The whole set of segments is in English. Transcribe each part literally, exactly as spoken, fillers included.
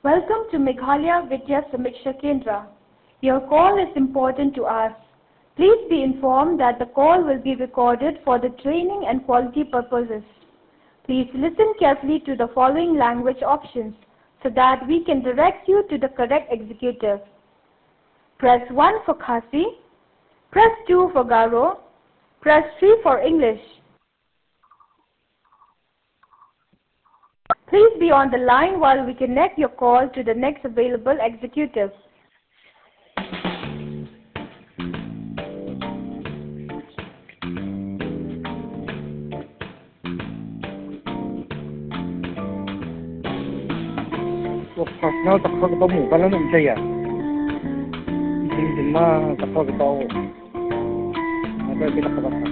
Welcome to Meghalaya Vidya Samiksha Kendra. Your call is important to us. Please be informed that the call will be recorded for the training and quality purposes. Please listen carefully to the following language options so that we can direct you to the correct executive. Press one for Khasi, press two for Garo, press three for English. Please be on the line while we connect your call to the next available executive. Personal takut ketemu kalau nak saya, jadi cuma takut ketemu, ada kita kata.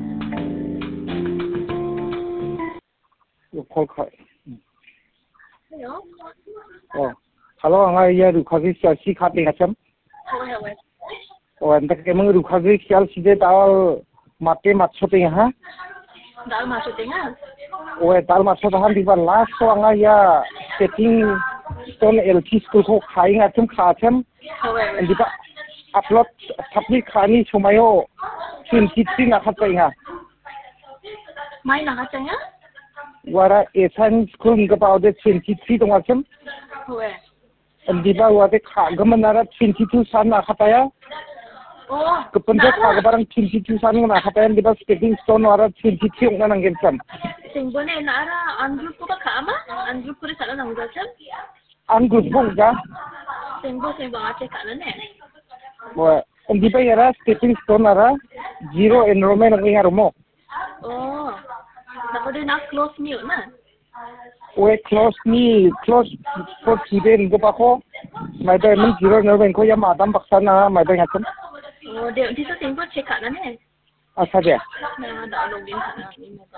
Call call. Hello. Oh, hello, angah ya rukhagi siasi khating asam. Hello, hello. Oh, anda kemang rukhagi sial side dal mate matsote ha? Dal matsote ha? Oh, dal matsote ha di bar last so angah ya setting stone L P school ko khaing asam khasam. Hello. Di bar upload tapi khani sumayo twenty-three nak khating ha. Mai nak khating ha? Wara esan school nggak tahu deh twenty-three dong asam. Hello. Di bar wara kagaman nara twenty-two sana khataya. Oh. Kepenjat kagabarang twenty-two sana nak khataya di bar stepping stone wara twenty-three orang nang gensam. Singbo ne nara ungroup ko ba kama? Ungroup ko sana nang gasam? Ungroup pun ja. Singbo singbo ache kana ne. Wah, di bar yara stepping stone wara zero enrollment nang ngarumo. Oh. Dapat dia nak close ni na? We close ni close for student ko pa ko. May dah men zero enrollment ko ya madam baksana may dah ngatam. Oh, dia di sa singbo check kana ne. Asa dia? Na dah login kana ni mo.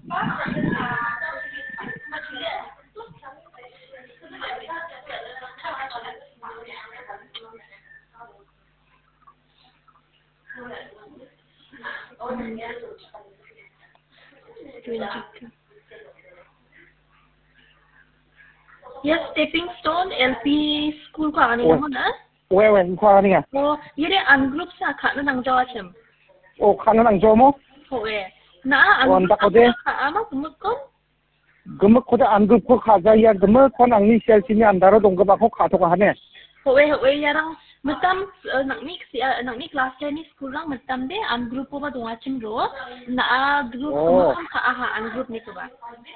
Yes, stepping stone L P school ko ani mo na? We we ko ani nga. Oh, yere ungroup sa kana nang jawa chem. Oh, kana nang jawa mo? Oh, eh. Na ungroup ka ama kumut ko? Gemek ko da ungroup ko khaja ya gemek ko nang ni sel sini andaro dong ba ko khato ka hane. Oh, eh, oh, eh, yarang Matam nak ni nak ni kelas ni school lang matam de ungroup ko ba dong chem ro? Na group ko ka aha ungroup ni ko ba?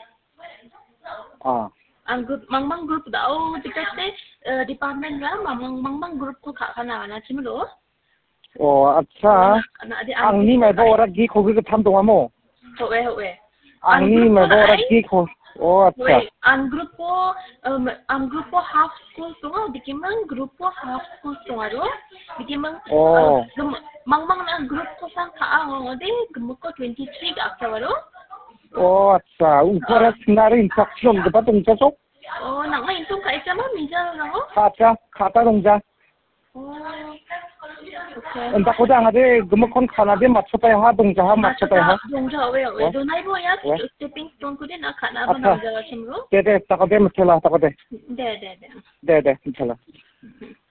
Ah. Ang group mang-mang group daw tikas te department ra mang mang group ko kha kana na chimlo. Oh, acha. Ang ni mai ba ora gi ko gi tham dong mo. Howe howe. Ang ni mai ba ora gi ko. Oh, acha. Ang group ko ang group ko half school to dikimang group ko half school to aro. Dikimang oh mang-mang na group ko sang kha ang de gumuk ko twenty-three ga aro. Oh, acha. Upara sinari instruction de ba tong cha sok. Oh, nang ngai tung kai chama minja na ho. Khata khata dong ja. Oh. Okay. Entah ko da ngade gemukon khana de matsotai ha dong ja ha matsotai ha. Dong ja we we do nai bo ya stepping stone ko de na khana ba na ja chimro. De de ta ko de mthela ta ko de. De de de. De de mthela.